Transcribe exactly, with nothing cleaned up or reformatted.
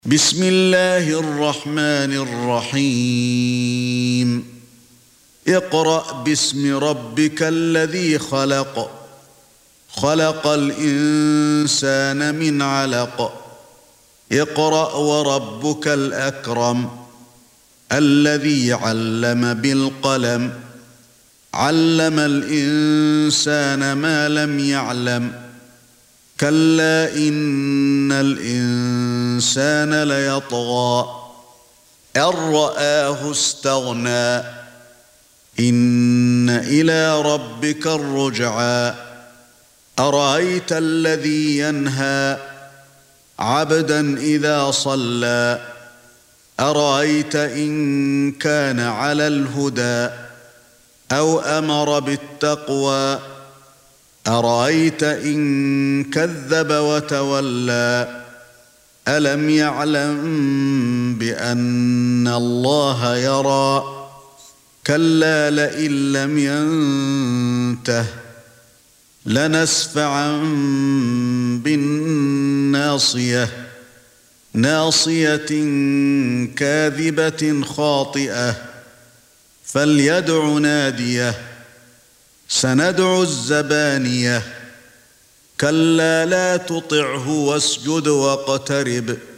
بسم الله الرحمن الرحيم اقرأ باسم ربك الذي خلق خلق الإنسان من علق اقرأ وربك الأكرم الذي علم بالقلم علم الإنسان ما لم يعلم كلا إن الإنسان ليطغى أن رآه استغنى إن إلى ربك الرجعى أرأيت الذي ينهى عبدا إذا صلى أرأيت إن كان على الهدى أو أمر بالتقوى أرأيت إن كذب وتولى ألم يعلم بأن الله يرى كلا لئن لم ينته لنسفعا بالناصية ناصية كاذبة خاطئة فليدع ناديه سندع الزبانية كلا لا تطعه واسجد واقترب